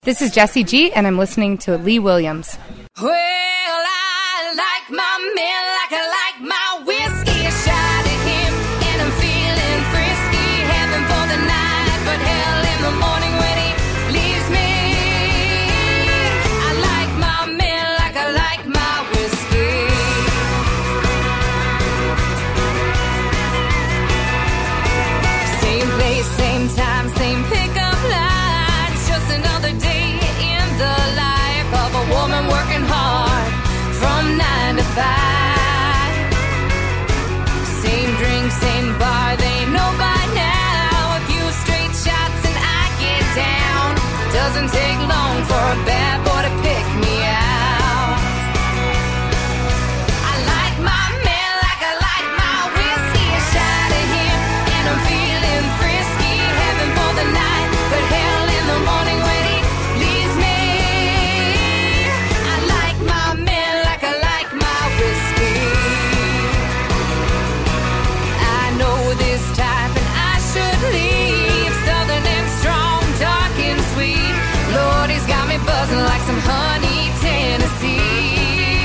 This is Jessie G, and I'm listening to Lee Williams. Well, I like my men like I like my whiskey. A shot at him, and I'm feeling frisky. Heaven for the night, but hell in the morning when he leaves me. I like my men like I like my whiskey. Same place, same time, same pickup line. It's just another day in the life of a woman working hard from 9 to 5. Same drink, same bar, they know by now. A few straight shots and I get down. Doesn't take long for a bad boy to pick me out. I like my man like I like my whiskey. A shot at him and I'm feeling frisky. Heaven for the night, but hell in the morning when he leaves me. I like my man like I like my whiskey. I know this type and I should leave. Southern and strong, dark and sweet. Lord, he's got me buzzing like some honey Tennessee.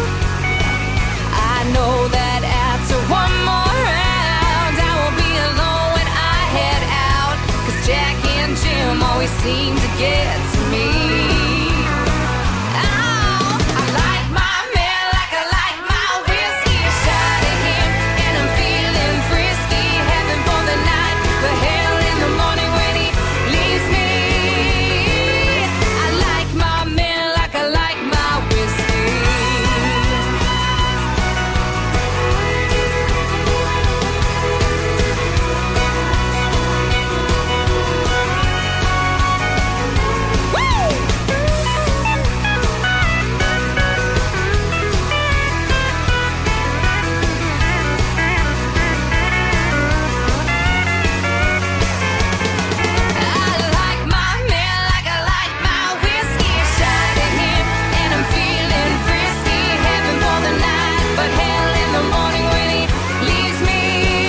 I know that after one more round I will be alone when I head out. 'Cause Jack and Jim always seem to get to me. Oh, I like my man like I like my whiskey. A shot at him and I'm feeling frisky. Heaven for the night, but hell in the morning when he leaves me. I like my man like I like my whiskey. I like my man like I like my whiskey. A shot at him and I'm feeling frisky. Heaven for the night, but hell in the morning when he leaves me.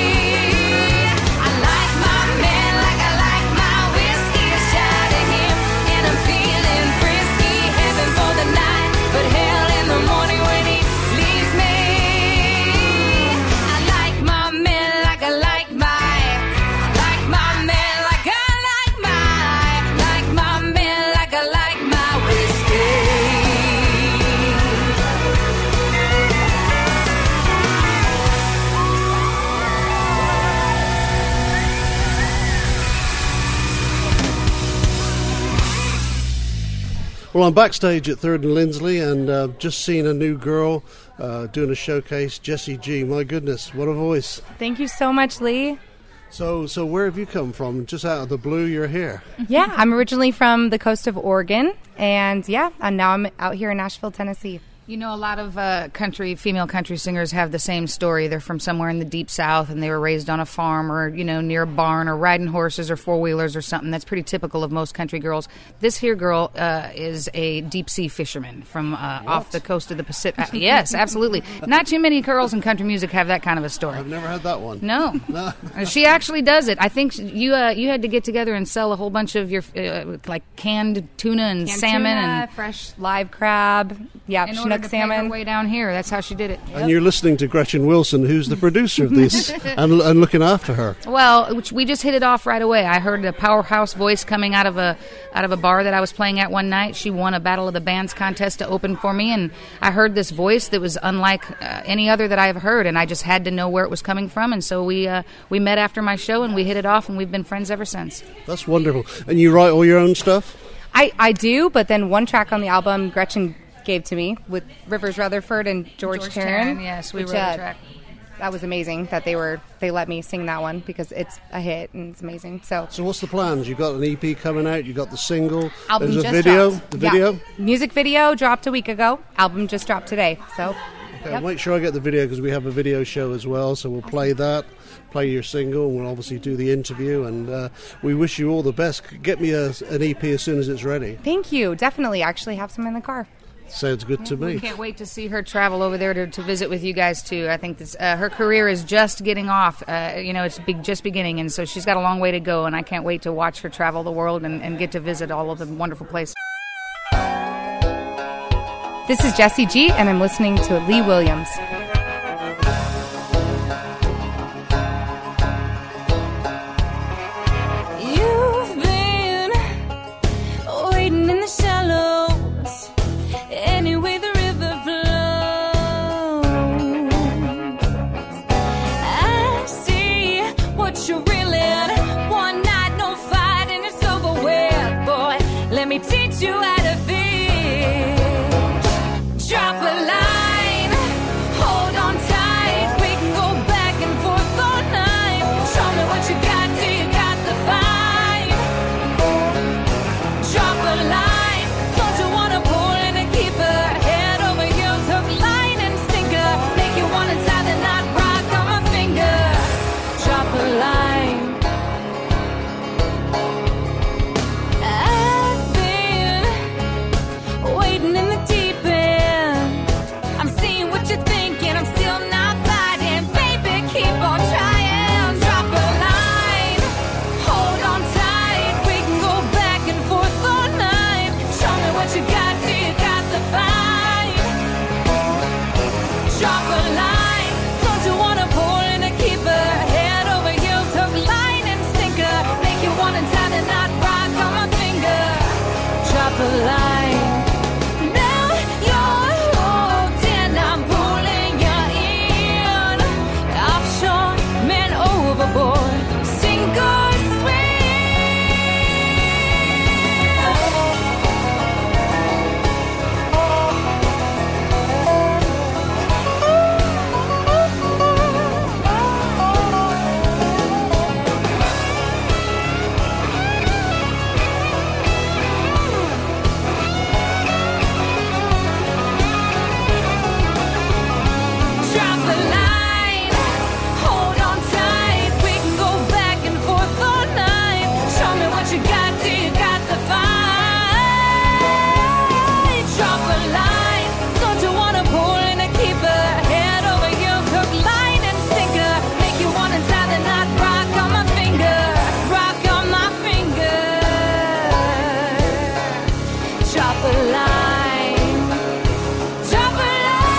I like my man like I like my whiskey. A shot at him and I'm feeling frisky. Heaven for the night, but hell in the morning when he leaves me. I like my man like I like my man like I like my man like I like my whiskey. Well, I'm backstage at 3rd and Lindsley and just seen a new girl doing a showcase, Jessie G. My goodness, what a voice. Thank you so much, Lee. So where have you come from? Just out of the blue, you're here. Yeah, I'm originally from the coast of Oregon, and now I'm out here in Nashville, Tennessee. You know, a lot of female country singers have the same story. They're from somewhere in the deep south, and they were raised on a farm or, near a barn or riding horses or four-wheelers or something. That's pretty typical of most country girls. This here girl is a deep-sea fisherman from off the coast of the Pacific. Yes, absolutely. Not too many girls in country music have that kind of a story. I've never had that one. No. She actually does it. I think you had to get together and sell a whole bunch of your, like, canned tuna and salmon. And fresh live crab. Yeah, Chinook to salmon. pay her way down here. That's how she did it. And you're listening to Gretchen Wilson, who's the producer of this, and looking after her. Well, we just hit it off right away. I heard a powerhouse voice coming out of a bar that I was playing at one night. She won a Battle of the Bands contest to open for me, and I heard this voice that was unlike any other that I've heard, and I just had to know where it was coming from. And so we met after my show, and we hit it off, and we've been friends ever since. That's wonderful. And you write all your own stuff? I do, but then one track on the album Gretchen gave to me with Rivers Rutherford and George Taryn. Yes, we wrote a track. That was amazing that they let me sing that one because it's a hit and it's amazing. So what's the plans? You got an EP coming out, you got the single, album there's a just video, dropped. the video? Yeah. Music video dropped a week ago. Album just dropped today. So okay, make sure I get the video because we have a video show as well, so we'll play that, play your single, and we'll obviously do the interview, and we wish you all the best. Get me an EP as soon as it's ready. Thank you. Definitely. I actually have some in the car. Sounds good to me. Can't wait to see her travel over there to visit with you guys too. I think this, her career is just getting off. It's just beginning, and so she's got a long way to go. And I can't wait to watch her travel the world and get to visit all of the wonderful places. This is Jessie G, and I'm listening to Lee Williams. You've been waiting in the shallows. Anyway, the river flows. I see what you're reeling. One night, no fight, and it's over with. Boy, let me teach you how to fish. Drop a line, hold on tight. We can go back and forth all night. Show me what you got till you got the fight. Drop a line, don't you wanna pull in a keeper? Head over heels, hook, line, and sinker. Make you wanna tie the knot, rock on my finger. Drop a line. I've been waiting in the deep end. I'm seeing what you're thinking, I'm still not fighting. Baby, keep on trying. Drop a line, hold on tight. We can go back and forth all night. Show me what you got till you got the fight. Drop a line, don't you wanna pull in a keeper? Head over heels, hook, line, and sinker. Make you wanna tie the knot, rock on my finger. Drop a line. Now you're hooked and I'm pulling you in. Offshore, men overboard. Sink or drop a line, hold on tight. We can go back and forth all night. Show me what you got till you got the fight. Drop a line, don't you wanna pull in a keeper? Head over heels, hook, line, and sinker. Make you wanna tie the knot, rock on my finger. Rock on my finger. Drop a line. Drop a line.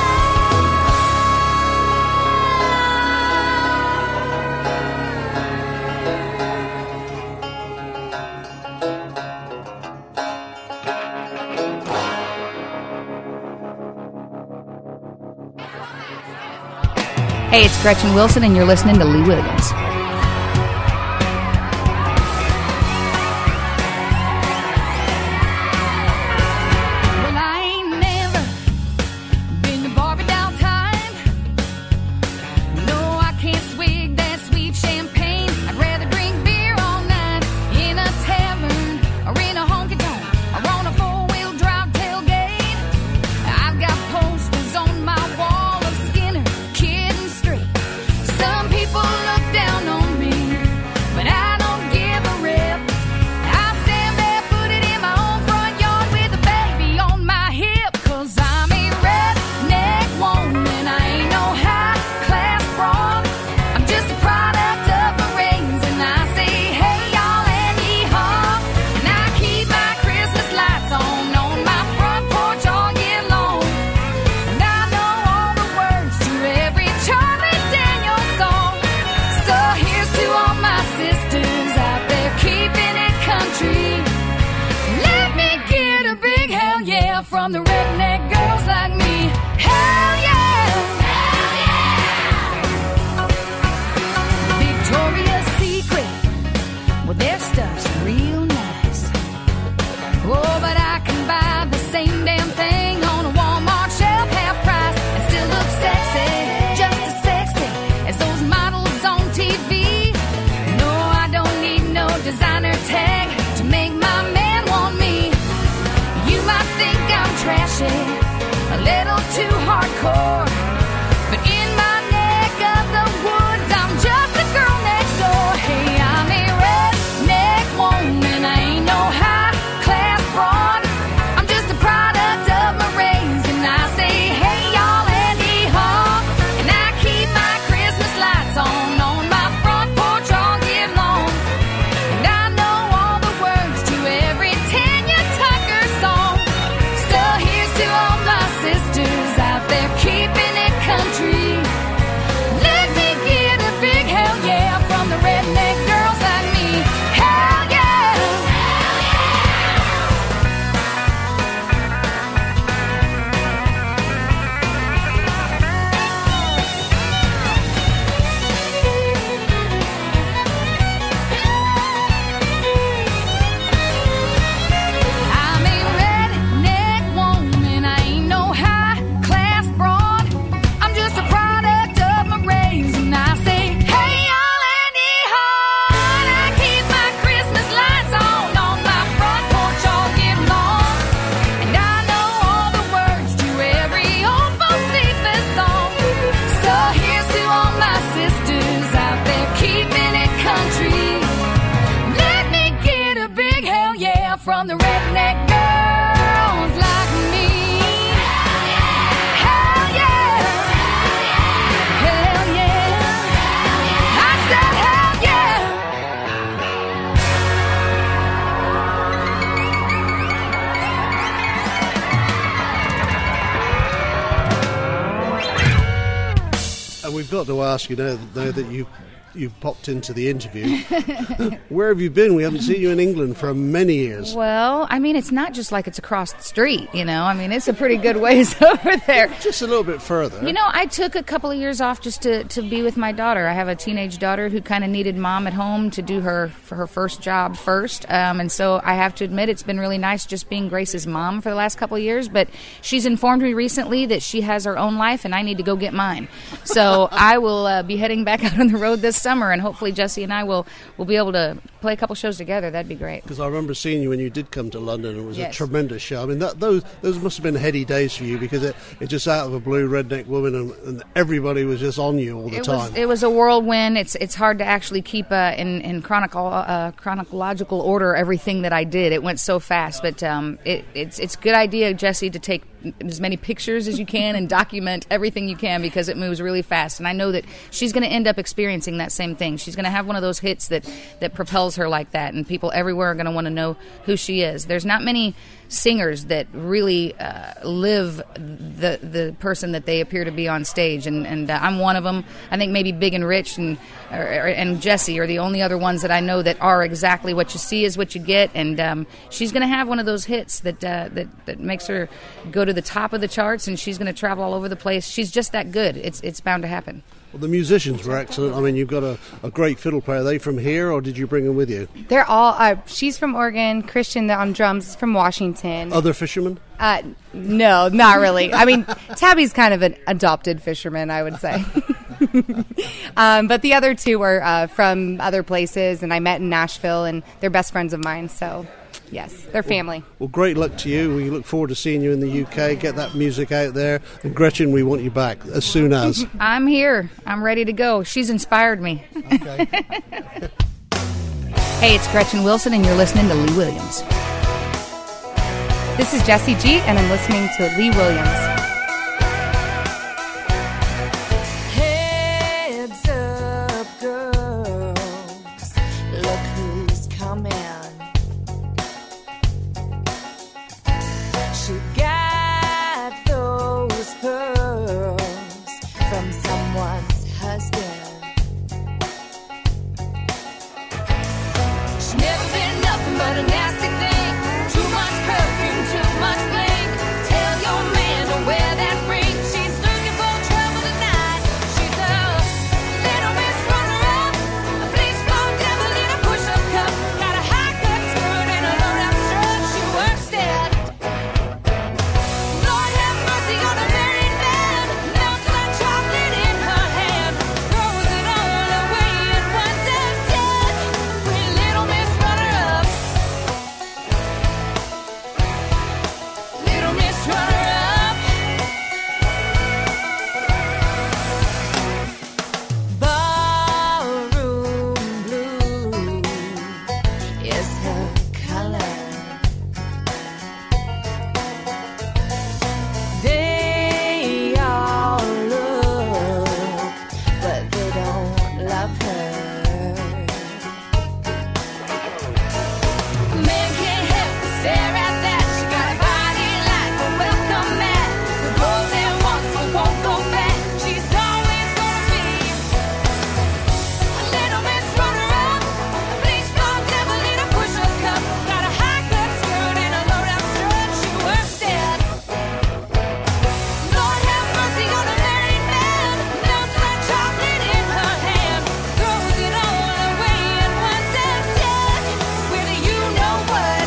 Hey, it's Gretchen Wilson, and you're listening to Lee Williams. Well, I ain't never been to Barbie downtime. No, I can't swig that sweet champagne. I'd rather drink beer all night in a tavern or in a honky tonk or on a four-wheel drive tailgate. I've got posters on my wall of Skinner, Kid and Straight. Some people look down on me, but I don't give a rip. I stand barefooted in my own front yard with a baby on my hip. 'Cause I'm a redneck woman, I ain't no high-class broad. I'm just a product of my rains, and I say, hey, y'all, and yee-haw. And I keep my Christmas lights on my front porch all year long. And I know all the words to every Charlie Daniels song. So here's to all my sisters out there keeping it country. Let me get a big hell yeah from the redneck girls like me. Hell yeah! Hell yeah! Victoria's Secret, well, their stuff's real nice. Oh, but I can buy the same damn thing on a Walmart shelf, half price, and still look sexy, just as sexy as those models on TV. No, I don't need no designer tag to make my man want me. You might think I'm trashy, a little too hardcore, but in my neck of the woods, I'm just the girl next door. Hey, I'm a redneck woman, I ain't no high-class broad. I'm just a product of my race. we've got to ask you now that you've popped into the interview. Where have you been? We haven't seen you in England for many years. Well, I mean, it's not just like it's across the street, you know. I mean, it's a pretty good ways over there. Just a little bit further. You know, I took a couple of years off just to be with my daughter. I have a teenage daughter who kind of needed mom at home to do her first job first. And so I have to admit it's been really nice just being Grace's mom for the last couple of years. But she's informed me recently that she has her own life and I need to go get mine. So I will be heading back out on the road this summer, and hopefully Jesse and I will be able to play a couple shows together. That'd be great. Because I remember seeing you when you did come to London. It was Yes. a tremendous show. I mean, those must have been heady days for you, because it just out of a blue redneck woman, and everybody was just on you all the time. It was a whirlwind. It's hard to actually keep in chronological order everything that I did. It went so fast, but it's a good idea, Jesse, to take as many pictures as you can and document everything you can, because it moves really fast. And I know that she's going to end up experiencing that same thing. She's going to have one of those hits that propels her like that, and people everywhere are going to want to know who she is. There's not many singers that really live the person that they appear to be on stage, and I'm one of them. I think maybe Big and Rich and Jessie are the only other ones that I know that are exactly what you see is what you get, and she's going to have one of those hits that makes her go to the top of the charts, and she's going to travel all over the place. She's just that good. It's bound to happen. Well, the musicians were excellent. I mean, you've got a great fiddle player. Are they from here, or did you bring them with you? They're all. She's from Oregon. Christian on drums is from Washington. Other fishermen? No, not really. I mean, Tabby's kind of an adopted fisherman, I would say. But the other two were from other places, and I met in Nashville, and they're best friends of mine. So, yes, they're family. Well, great luck to you. We look forward to seeing you in the UK. Get that music out there. And Gretchen, we want you back as soon as. I'm here. I'm ready to go. She's inspired me. Okay. Hey, it's Gretchen Wilson, and you're listening to Lee Williams. This is Jessie G, and I'm listening to Lee Williams. Heads up, girls, look who's coming. She got those pearls from someone's husband. She's never been nothing but a nasty thing. Too much perfume, too much bling. Tell your man to wear that ring. She's looking for trouble tonight. She's a little miss runner-up, a bleach blonde devil in a push-up cup. Got a high-cut skirt and a low-down strut. She works it. Lord have mercy on a married man. Melts like chocolate in her hand. Throws it all away at once and says, "We little miss runner-up. Little Miss Runner-Up." Ballroom blue is her color. They all look, but they don't love her. Man can't help but stare at that. She got a body like a welcome mat. The goes there once but won't go back. She's always gonna be a little Miss Runner-Up, a bleach blonde devil in a push-up cup. Got a high-cut skirt and a low-down strut. She works it. Lord have mercy on a married man. Melts like chocolate in her hand. Throws it all away at once and says, "Well, you know what?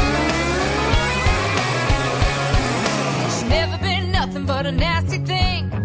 She's never been nothing but a nasty thing.